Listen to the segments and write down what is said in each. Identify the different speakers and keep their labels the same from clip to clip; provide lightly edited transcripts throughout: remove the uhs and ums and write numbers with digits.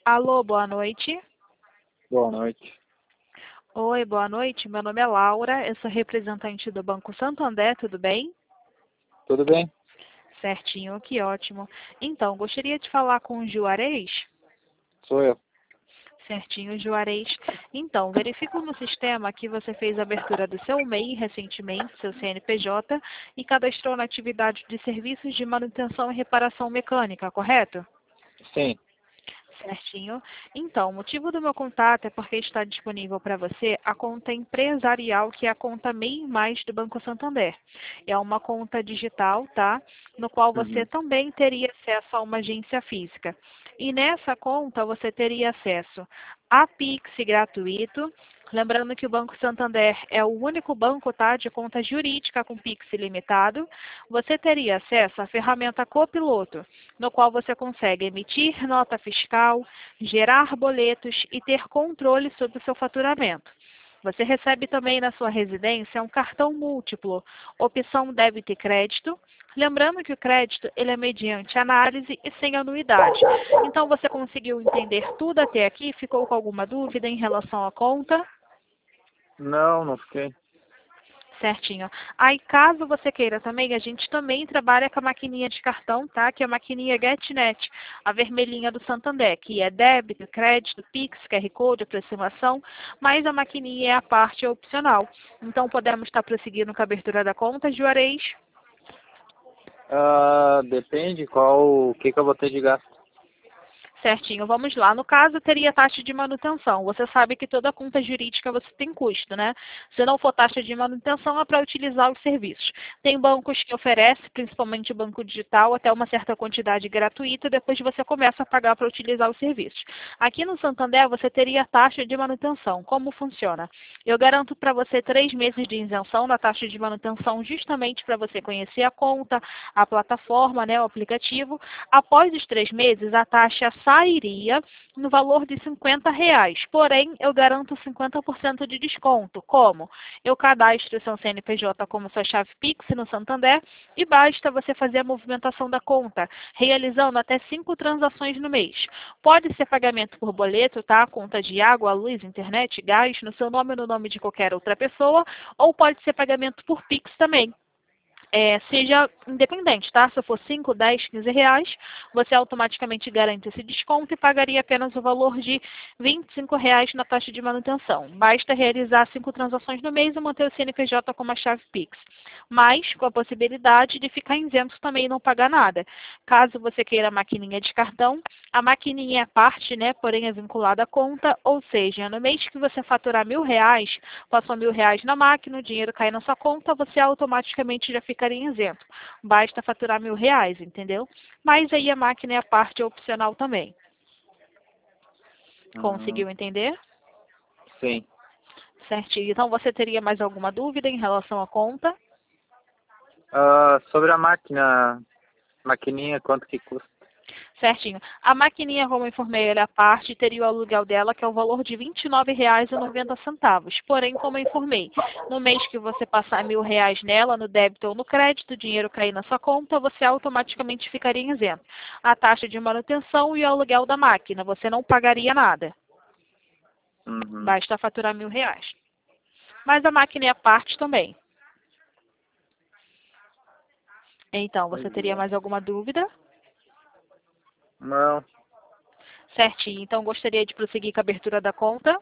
Speaker 1: Alô, boa noite.
Speaker 2: Boa noite.
Speaker 1: Oi, boa noite. Meu nome é Laura, eu sou representante do Banco Santander, tudo bem?
Speaker 2: Tudo bem?
Speaker 1: Certinho, que ótimo. Então, gostaria de falar com o Juarez?
Speaker 2: Sou eu.
Speaker 1: Certinho, Juarez. Então, verifico no sistema que você fez a abertura do seu MEI recentemente, seu CNPJ, e cadastrou na atividade de serviços de manutenção e reparação mecânica, correto?
Speaker 2: Sim.
Speaker 1: Certinho. Então, o motivo do meu contato é porque está disponível para você a conta empresarial, que é a conta MEI Mais do Banco Santander. É uma conta digital, tá? No qual você
Speaker 2: Uhum.
Speaker 1: também teria acesso a uma agência física. E nessa conta você teria acesso a Pix gratuito. Lembrando que o Banco Santander é o único banco, tá, de conta jurídica com Pix ilimitado. Você teria acesso à ferramenta Copiloto, no qual você consegue emitir nota fiscal, gerar boletos e ter controle sobre o seu faturamento. Você recebe também na sua residência um cartão múltiplo, opção débito e crédito. Lembrando que o crédito ele é mediante análise e sem anuidade. Então você conseguiu entender tudo até aqui? Ficou com alguma dúvida em relação à conta?
Speaker 2: Não fiquei.
Speaker 1: Certinho. Aí, caso você queira também, a gente também trabalha com a maquininha de cartão, tá? Que é a maquininha GetNet, a vermelhinha do Santander, que é débito, crédito, Pix, QR Code, aproximação, mas a maquininha é a parte opcional. Então, podemos estar prosseguindo com a abertura da conta, Juarez?
Speaker 2: Depende o que eu vou ter de gasto.
Speaker 1: Certinho, vamos lá. No caso, teria taxa de manutenção. Você sabe que toda conta jurídica você tem custo, né? Se não for taxa de manutenção, é para utilizar os serviços. Tem bancos que oferecem, principalmente o banco digital, até uma certa quantidade gratuita, depois você começa a pagar para utilizar os serviços. Aqui no Santander, você teria taxa de manutenção. Como funciona? Eu garanto para você 3 meses de isenção na taxa de manutenção, justamente para você conhecer a conta, a plataforma, né, o aplicativo. Após os 3 meses, a taxa sairia no valor de R$ 50. Porém, eu garanto 50% de desconto. Como? Eu cadastro o seu CNPJ como sua chave Pix no Santander e basta você fazer a movimentação da conta, realizando até 5 transações no mês. Pode ser pagamento por boleto, tá? Conta de água, luz, internet, gás, no seu nome ou no nome de qualquer outra pessoa, ou pode ser pagamento por Pix também. Seja independente, tá? Se for 5, 10, 15 reais, você automaticamente garante esse desconto e pagaria apenas o valor de R$ 25 na taxa de manutenção. Basta realizar 5 transações no mês e manter o CNPJ como a chave Pix. Mas com a possibilidade de ficar isento também e não pagar nada. Caso você queira a maquininha de cartão, a maquininha é parte, né? Porém é vinculada à conta, ou seja, no mês que você faturar R$ 1.000, passou R$ 1.000 na máquina, o dinheiro cai na sua conta, você automaticamente já ficaria isento. Basta faturar R$ 1.000, entendeu? Mas aí a máquina é a parte opcional também.
Speaker 2: Hum,
Speaker 1: Conseguiu entender?
Speaker 2: sim.
Speaker 1: Certinho. Então você teria mais alguma dúvida em relação à conta?
Speaker 2: Sobre a maquininha, quanto que custa?
Speaker 1: Certinho. A maquininha, como eu informei, ela é a parte, teria o aluguel dela, que é o valor de R$ 29,90. Porém, como eu informei, no mês que você passar R$ 1.000 nela, no débito ou no crédito, o dinheiro cair na sua conta, você automaticamente ficaria isento. A taxa de manutenção e o aluguel da máquina, você não pagaria nada.
Speaker 2: Uhum.
Speaker 1: Basta faturar R$ 1.000. Mas a máquina é a parte também. Então, você
Speaker 2: Pois
Speaker 1: teria
Speaker 2: é.
Speaker 1: mais alguma dúvida?
Speaker 2: Não.
Speaker 1: Certinho. Então, gostaria de prosseguir com a abertura da conta?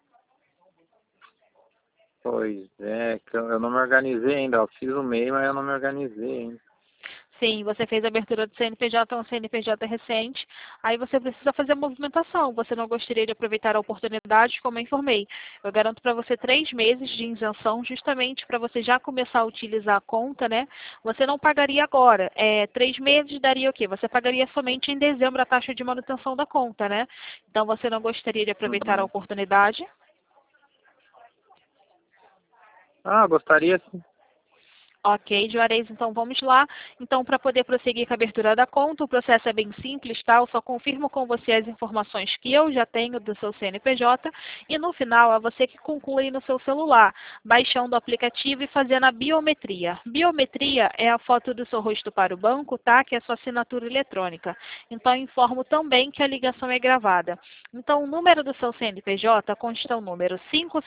Speaker 2: Pois é, que eu não me organizei ainda. Eu fiz o MEI, mas eu não me organizei ainda.
Speaker 1: Sim, você fez a abertura do CNPJ, um CNPJ recente, aí você precisa fazer a movimentação. Você não gostaria de aproveitar a oportunidade, como eu informei. Eu garanto para você 3 meses de isenção, justamente para você já começar a utilizar a conta, né? Você não pagaria agora. 3 meses daria o quê? Você pagaria somente em dezembro a taxa de manutenção da conta, né? Então você não gostaria de aproveitar a
Speaker 2: Uhum.
Speaker 1: oportunidade?
Speaker 2: Gostaria sim.
Speaker 1: Ok, Juarez, então vamos lá. Então, para poder prosseguir com a abertura da conta, o processo é bem simples, tá? Eu só confirmo com você as informações que eu já tenho do seu CNPJ e no final é você que conclui no seu celular, baixando o aplicativo e fazendo a biometria. Biometria é a foto do seu rosto para o banco, tá? Que é a sua assinatura eletrônica. Então, informo também que a ligação é gravada. Então, o número do seu CNPJ consta o número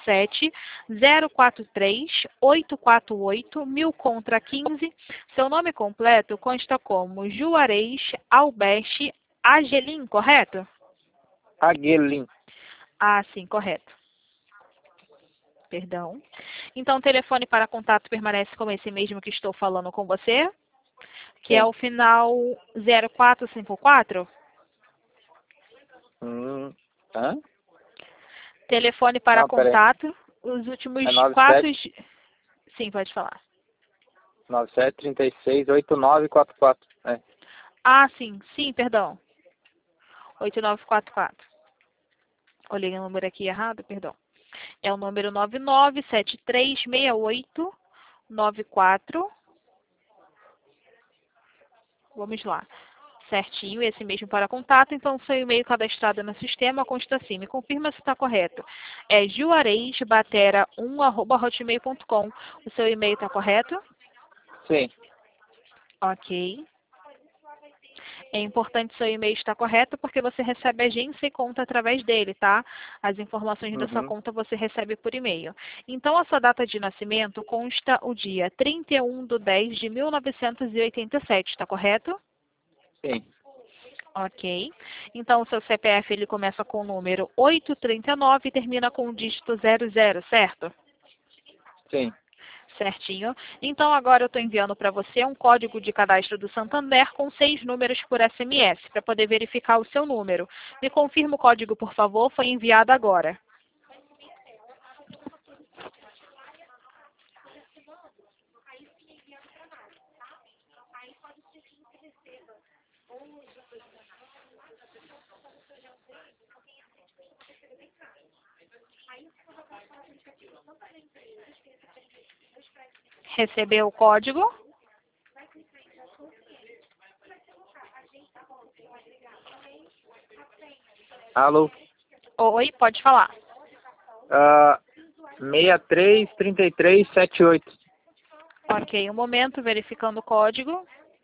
Speaker 1: 57043-848-1000 contra 15. Seu nome completo consta como Juarez Albeste Agelim, correto?
Speaker 2: Aguelin.
Speaker 1: Ah, sim, correto. Perdão. Então, o telefone para contato permanece como esse mesmo que estou falando com você, que é
Speaker 2: Sim.
Speaker 1: o final 0454.
Speaker 2: Hã?
Speaker 1: Telefone para
Speaker 2: Não, peraí.
Speaker 1: contato, os últimos
Speaker 2: É
Speaker 1: 4...
Speaker 2: 97
Speaker 1: Sim, pode falar.
Speaker 2: 97368944. É.
Speaker 1: Ah, sim, sim, perdão. 8944. Olhei o número aqui errado, perdão. É o número 99736894. Vamos lá. Certinho, esse mesmo para contato. Então, seu e-mail cadastrado no sistema consta assim. Me confirma se está correto. É juarezbatera1@hotmail.com. O seu e-mail está correto?
Speaker 2: Sim.
Speaker 1: Ok. É importante seu e-mail estar correto porque você recebe agência e conta através dele, tá? As informações da sua
Speaker 2: Uhum.
Speaker 1: conta você recebe por e-mail. Então, a sua data de nascimento consta o dia 31/10/1987, está correto?
Speaker 2: Sim.
Speaker 1: Ok. Então, o seu CPF ele começa com o número 839 e termina com o dígito 00, certo?
Speaker 2: Sim.
Speaker 1: Certinho. Então, agora eu estou enviando para você um código de cadastro do Santander com 6 números por SMS, para poder verificar o seu número. Me confirma o código, por favor, foi enviado agora. Recebeu o código?
Speaker 2: Alô?
Speaker 1: Oi, pode falar.
Speaker 2: 633378.
Speaker 1: Ok, um momento, verificando o código.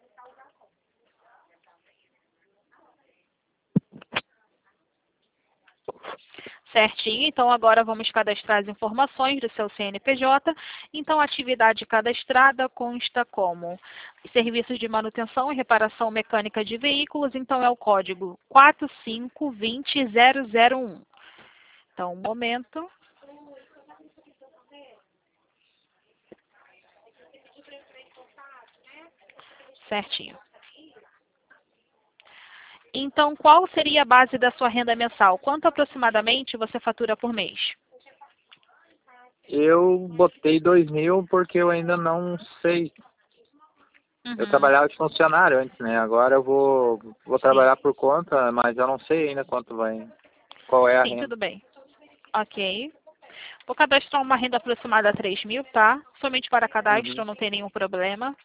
Speaker 1: Certinho, então agora vamos cadastrar as informações do seu CNPJ. Então, a atividade cadastrada consta como serviços de manutenção e reparação mecânica de veículos, então é o código 4520001. Então, um momento. Certinho. Então, qual seria a base da sua renda mensal? Quanto aproximadamente você fatura por mês?
Speaker 2: Eu botei 2.000 porque eu ainda não sei. Eu
Speaker 1: Uhum,
Speaker 2: trabalhava de funcionário antes, né? Agora eu vou
Speaker 1: sim.
Speaker 2: trabalhar por conta, mas eu não sei ainda qual é a
Speaker 1: Sim,
Speaker 2: renda.
Speaker 1: tudo bem. Ok. Vou cadastrar uma renda aproximada a 3.000, tá? Somente para
Speaker 2: Uhum.
Speaker 1: cadastro, não tem nenhum problema.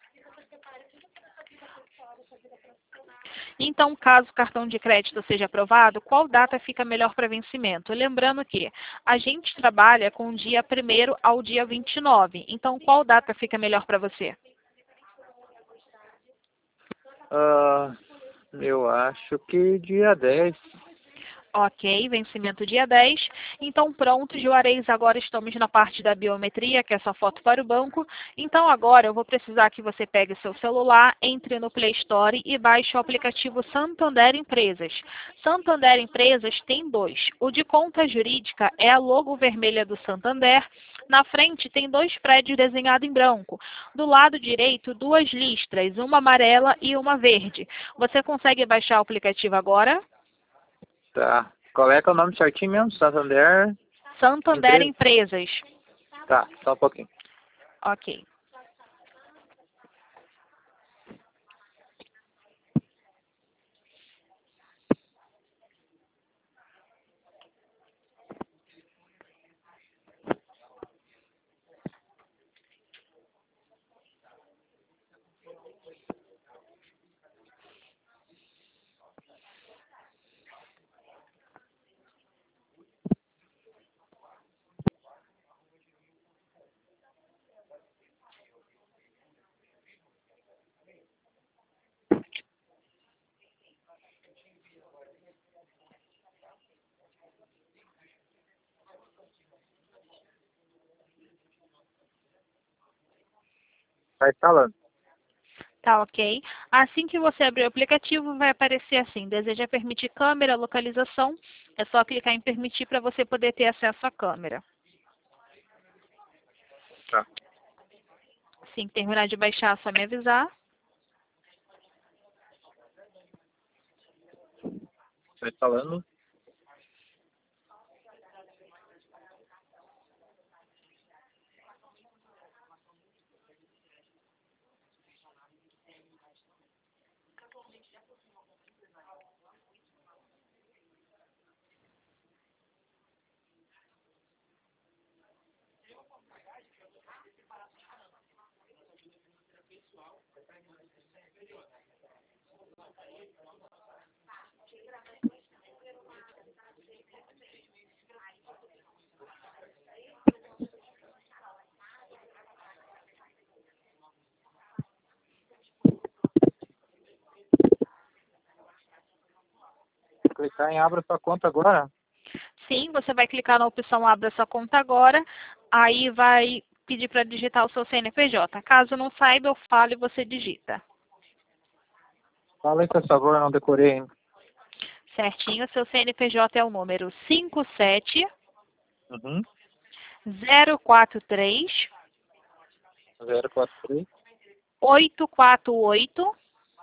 Speaker 1: Então, caso o cartão de crédito seja aprovado, qual data fica melhor para vencimento? Lembrando que a gente trabalha com o dia 1º ao dia 29. Então, qual data fica melhor para você?
Speaker 2: Ah, eu acho que dia 10.
Speaker 1: Ok, vencimento dia 10. Então, pronto, Juarez, agora estamos na parte da biometria, que é essa foto para o banco. Então, agora eu vou precisar que você pegue seu celular, entre no Play Store e baixe o aplicativo Santander Empresas. Santander Empresas tem dois. O de conta jurídica é a logo vermelha do Santander. Na frente tem 2 prédios desenhados em branco. Do lado direito, 2 listras, uma amarela e uma verde. Você consegue baixar o aplicativo agora?
Speaker 2: Tá. Qual é que é o nome certinho mesmo? Santander
Speaker 1: Santander
Speaker 2: Empresa?
Speaker 1: Empresas.
Speaker 2: Tá, só um pouquinho.
Speaker 1: Ok.
Speaker 2: Tá instalando.
Speaker 1: Tá ok? Assim que você abrir o aplicativo, vai aparecer assim: deseja permitir câmera, localização. É só clicar em permitir para você poder ter acesso à câmera.
Speaker 2: Tá.
Speaker 1: Assim que terminar de baixar, é só me avisar.
Speaker 2: Tá instalando. Clicar em abra sua conta agora.
Speaker 1: Sim, você vai clicar na opção Abra sua conta agora. Aí vai pedir para digitar o seu CNPJ. Caso não saiba, eu falo e você digita.
Speaker 2: Fala aí, por favor, eu não decorei ainda.
Speaker 1: Certinho, seu CNPJ é o número 57
Speaker 2: Uhum.
Speaker 1: 043
Speaker 2: 043
Speaker 1: 848.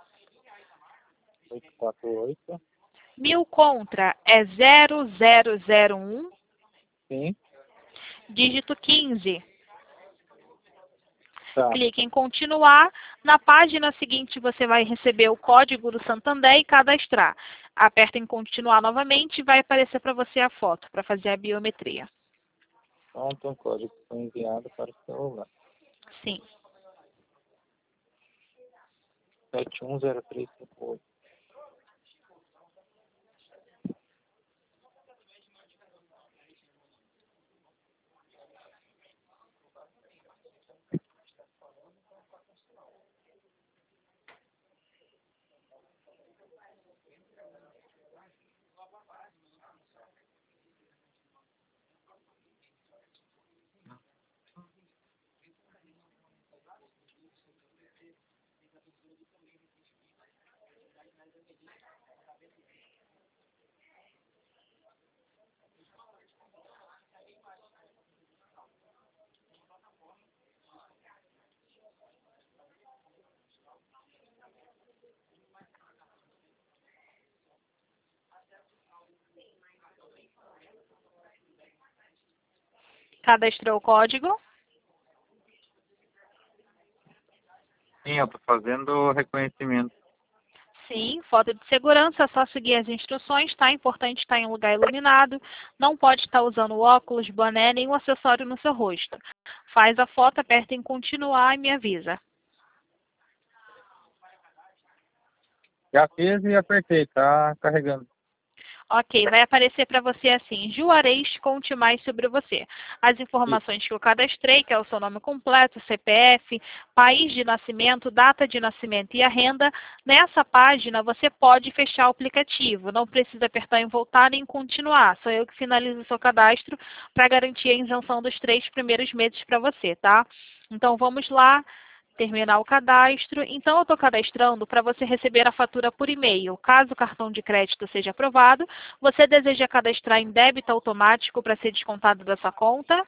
Speaker 2: 848.
Speaker 1: Mil contra é 0001,
Speaker 2: Sim.
Speaker 1: dígito 15.
Speaker 2: Tá.
Speaker 1: Clique em continuar. Na página seguinte, você vai receber o código do Santander e cadastrar. Aperta em continuar novamente e vai aparecer para você a foto para fazer a biometria.
Speaker 2: Pronto, um código foi enviado para o celular.
Speaker 1: Sim.
Speaker 2: 710358.
Speaker 1: Cadastrou o código?
Speaker 2: Sim, eu tô fazendo reconhecimento.
Speaker 1: Sim, foto de segurança, é só seguir as instruções, tá? Importante estar em um lugar iluminado, não pode estar usando óculos, boné, nenhum acessório no seu rosto. Faz a foto, aperta em continuar e me avisa.
Speaker 2: Já fiz e apertei, tá carregando.
Speaker 1: Ok, vai aparecer para você assim: Juarez, conte mais sobre você. As
Speaker 2: Isso.
Speaker 1: informações que eu cadastrei, que é o seu nome completo, CPF, país de nascimento, data de nascimento e a renda. Nessa página você pode fechar o aplicativo, não precisa apertar em voltar nem continuar. Sou eu que finalizo o seu cadastro para garantir a isenção dos 3 primeiros meses para você, tá? Então vamos lá. Terminar o cadastro. Então, eu estou cadastrando para você receber a fatura por e-mail. Caso o cartão de crédito seja aprovado, você deseja cadastrar em débito automático para ser descontado da sua conta?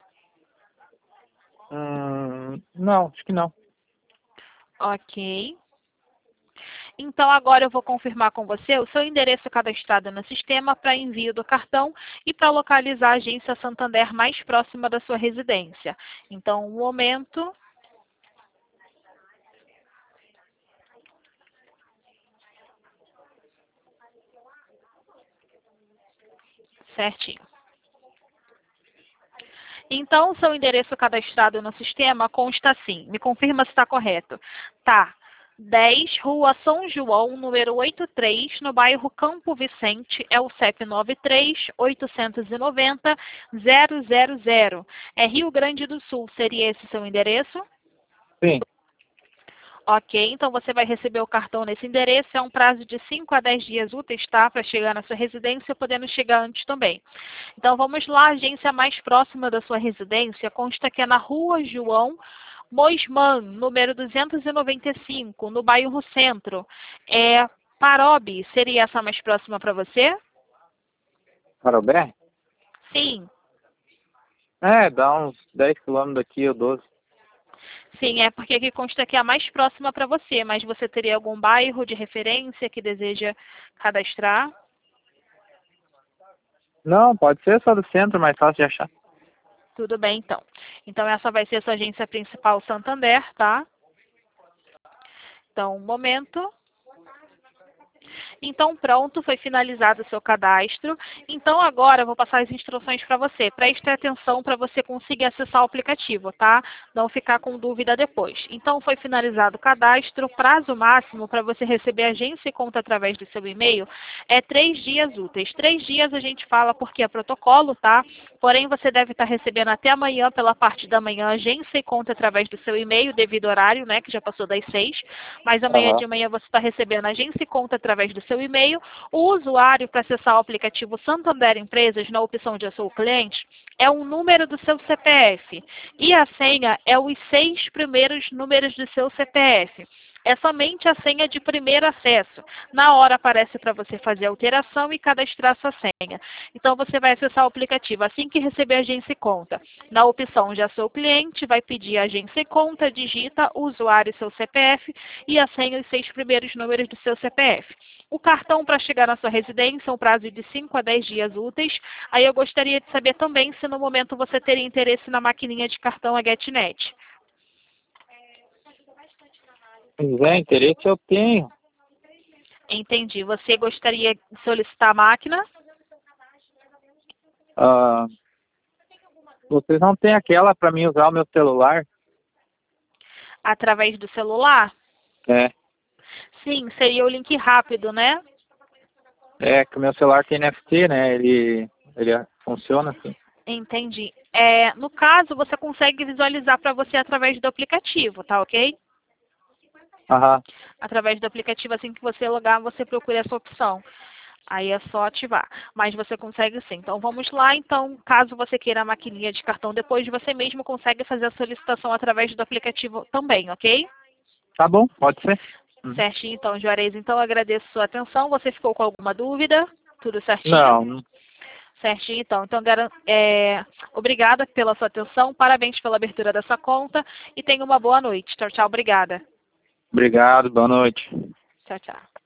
Speaker 2: Não, acho que não.
Speaker 1: Ok. Então, agora eu vou confirmar com você o seu endereço cadastrado no sistema para envio do cartão e para localizar a agência Santander mais próxima da sua residência. Então, um momento. Certinho. Então, o seu endereço cadastrado no sistema consta assim. Me confirma se está correto. Tá. 10, Rua São João, número 83, no bairro Campo Vicente, é o CEP 93-890-000. É Rio Grande do Sul, seria esse seu endereço?
Speaker 2: Sim.
Speaker 1: Ok, então você vai receber o cartão nesse endereço. É um prazo de 5 a 10 dias úteis, tá? Para chegar na sua residência, podendo chegar antes também. Então vamos lá, a agência mais próxima da sua residência consta que é na Rua João Mosman, número 295, no bairro Centro. Parobe, seria essa mais próxima para você?
Speaker 2: Parobé?
Speaker 1: Sim.
Speaker 2: Dá uns 10 quilômetros daqui ou 12.
Speaker 1: Sim, é porque aqui consta que é a mais próxima para você, mas você teria algum bairro de referência que deseja cadastrar?
Speaker 2: Não, pode ser só do centro, mais fácil de achar.
Speaker 1: Tudo bem, então. Então, essa vai ser a sua agência principal Santander, tá? Então, um momento. Então, pronto, foi finalizado o seu cadastro. Então, agora eu vou passar as instruções para você. Preste atenção para você conseguir acessar o aplicativo, tá? Não ficar com dúvida depois. Então, foi finalizado o cadastro. Prazo máximo para você receber agência e conta através do seu e-mail é 3 dias úteis. 3 dias a gente fala porque é protocolo, tá? Porém, você deve estar recebendo até amanhã, pela parte da manhã, agência e conta através do seu e-mail, devido ao horário, né? Que já passou das 6. Mas amanhã
Speaker 2: Aham.
Speaker 1: de manhã você está recebendo agência e conta através do seu e-mail. O usuário para acessar o aplicativo Santander Empresas, na opção de Eu Sou Cliente, é o número do seu CPF. E a senha é os 6 primeiros números do seu CPF. É somente a senha de primeiro acesso. Na hora aparece para você fazer a alteração e cadastrar sua senha. Então você vai acessar o aplicativo assim que receber agência e conta. Na opção Já Sou Cliente, vai pedir agência e conta, digita o usuário e seu CPF e a senha e os 6 primeiros números do seu CPF. O cartão para chegar na sua residência, um prazo de 5 a 10 dias úteis. Aí eu gostaria de saber também se no momento você teria interesse na maquininha de cartão a GetNet.
Speaker 2: Pois é, interesse eu tenho.
Speaker 1: Entendi. Você gostaria de solicitar a máquina?
Speaker 2: Ah, vocês não têm aquela para mim usar o meu celular?
Speaker 1: Através do celular?
Speaker 2: É.
Speaker 1: Sim, seria o link rápido, né?
Speaker 2: É que o meu celular tem NFT, né? Ele funciona assim.
Speaker 1: Entendi. No caso, você consegue visualizar para você através do aplicativo, tá ok?
Speaker 2: Aham.
Speaker 1: Através do aplicativo, assim que você logar, você procura essa opção. Aí é só ativar. Mas você consegue sim. Então vamos lá. Então, caso você queira a maquininha de cartão depois, você mesmo consegue fazer a solicitação através do aplicativo também, ok?
Speaker 2: Tá bom, pode ser. Uhum.
Speaker 1: Certinho, então, Juarez. Então, eu agradeço a sua atenção. Você ficou com alguma dúvida? Tudo certinho?
Speaker 2: Não,
Speaker 1: Certinho, então. Então, obrigada pela sua atenção. Parabéns pela abertura dessa conta. E tenha uma boa noite. Tchau, tchau. Obrigada.
Speaker 2: obrigado, boa noite.
Speaker 1: Tchau, tchau.